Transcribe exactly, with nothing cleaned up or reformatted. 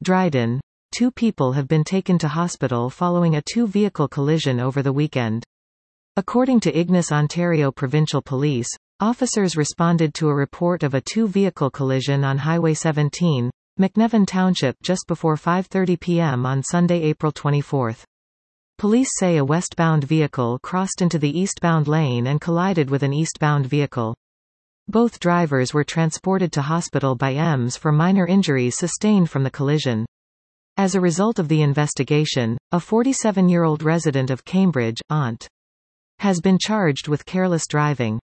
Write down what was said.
Dryden. Two people have been taken to hospital following a two-vehicle collision over the weekend. According to Ignis Ontario Provincial Police, officers responded to a report of a two-vehicle collision on Highway seventeen, McNevin Township just before five thirty p m on Sunday, April twenty-fourth. Police say a westbound vehicle crossed into the eastbound lane and collided with an eastbound vehicle. Both drivers were transported to hospital by E M S for minor injuries sustained from the collision. As a result of the investigation, a forty-seven-year-old resident of Cambridge, Ont. has been charged with careless driving.